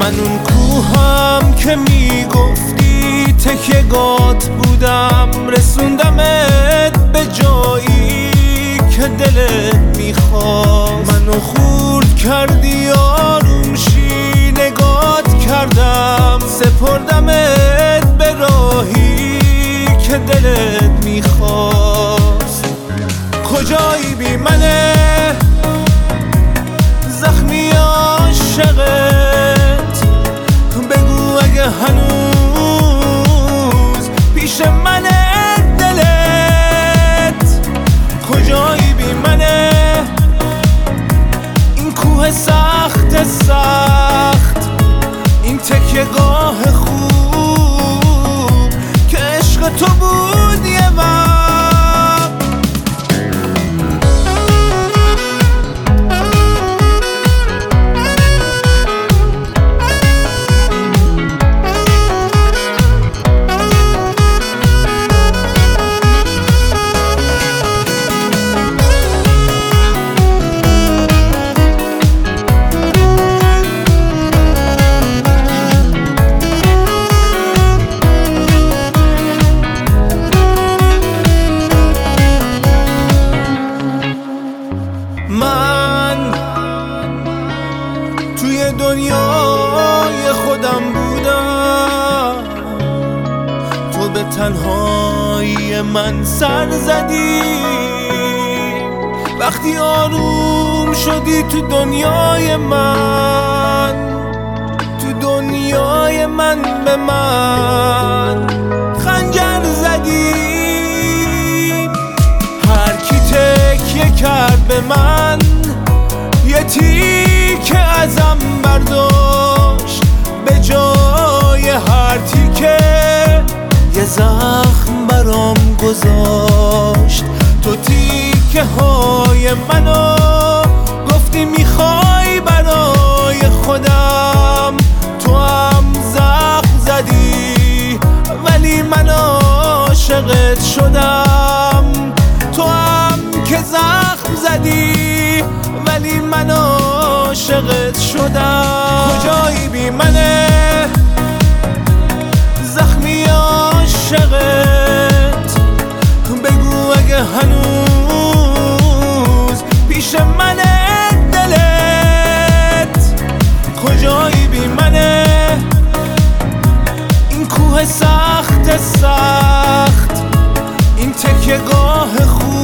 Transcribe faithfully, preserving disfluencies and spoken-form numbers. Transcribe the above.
من اون کوهم که میگفتی تکیه‌گات بودم، رسوندمت به جایی که دلت میخواست. منو خورد کردی آروم شی نگات کردم، سپردمت به راهی که دلت میخواست. کجایی بی منه زخمی عاشقت، بگو اگه هنوز پیش منه دلت. کجایی بی منه این کوه سخت سخت، این تکیه‌گاه خوب که عشق تو بود یه وقت. من توی دنیای خودم بودم، تو به تنهایی من سر زدی. وقتی آروم شدی تو دنیای من، تو دنیای من به من خنجر زدی. هر کی تکیه کرد به من یه تیکه ازم برداشت، به جای هر تیکه یه زخم برام گذاشت. تو تیکه های منو گفتی میخوای برای خودم، تو هم زخم زدی ولی من عاشقت شدم. تو هم که زخم زدی ولی من عاشقت شدم. کجایی بی منه زخمی عاشقت، بگو اگه هنوز پیش منه دلت. کجایی بی منه این کوه سخت سخت، این تکیه‌گاه خوب